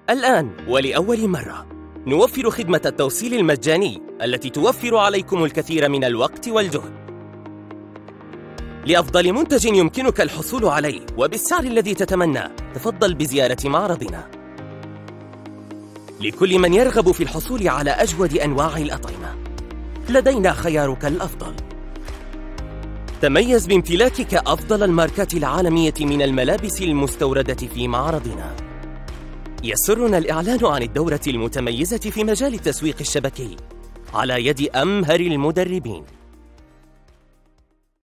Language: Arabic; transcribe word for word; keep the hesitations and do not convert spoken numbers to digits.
الآن ولأول مرة نوفر خدمة التوصيل المجاني التي توفر عليكم الكثير من الوقت والجهد. لأفضل منتج يمكنك الحصول عليه وبالسعر الذي تتمنى، تفضل بزيارة معرضنا. لكل من يرغب في الحصول على أجود أنواع الأطعمة، لدينا خيارك الأفضل. تميز بامتلاكك أفضل الماركات العالمية من الملابس المستوردة في معرضنا. يسرنا الإعلان عن الدورة المتميزة في مجال التسويق الشبكي على يد أمهر المدربين.